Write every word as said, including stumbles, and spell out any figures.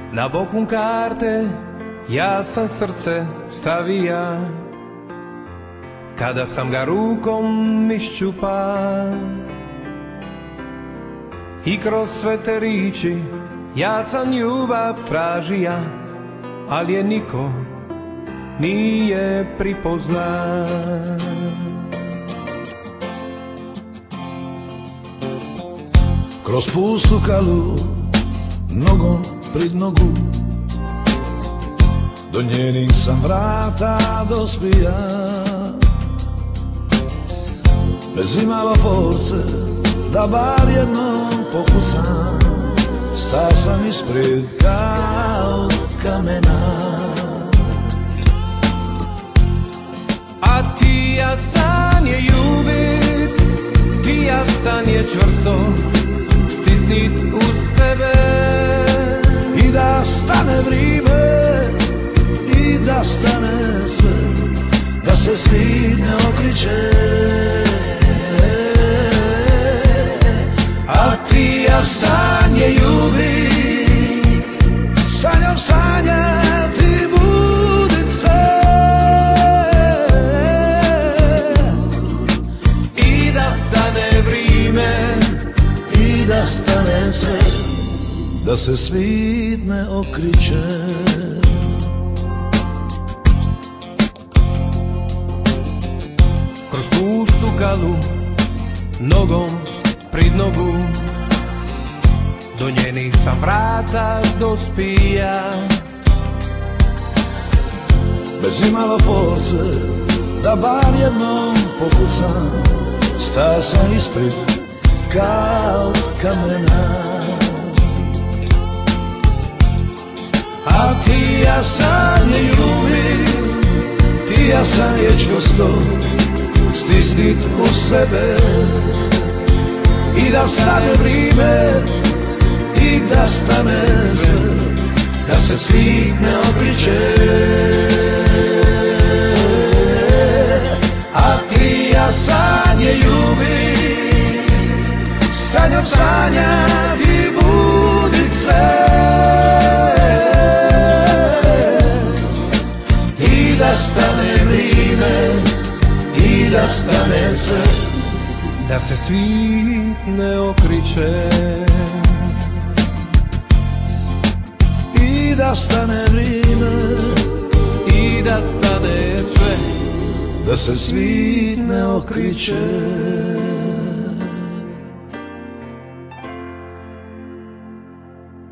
Na boku karte ja sam srce stavija, kada sam ga rukom iščupa. I kroz sve te riči ja sam ljubav tražija, ali je niko nije pripozna. Kroz pustu kalu, nogom prid nogu, do njenih sam vrata dospija. Bez imalo force da bar jednom pokucam, sta sam ispred kao kamena. A ti jasan je ljubit, ti jasan je čvrsto stisnit uz sebe. I da stane vrime, i da stane sve, da se svijet ne okriče. A ti jasan je ljubit, sa njom sanjati budice. I da stane vrime, i da stane sve, da se svijet ne okriče. Kroz pustu kalu, nogom prid nogu, do njenih sam vrata dospija. Bez imalo force da bar jednom pokucam, sta sam ispred kao kamena. A ti jasan je ljubit, ti jasan je čvrsto stisnit u sebe. I da stane vrime, i da stane sve, da se svijet ne okriče. A ti jasan je ljubit, sa njom sanjati budice. I da stane vrime, i da stane sve, da se svijet ne okriče. I da stane vrime, i da stane sve, da se svijet ne okriče.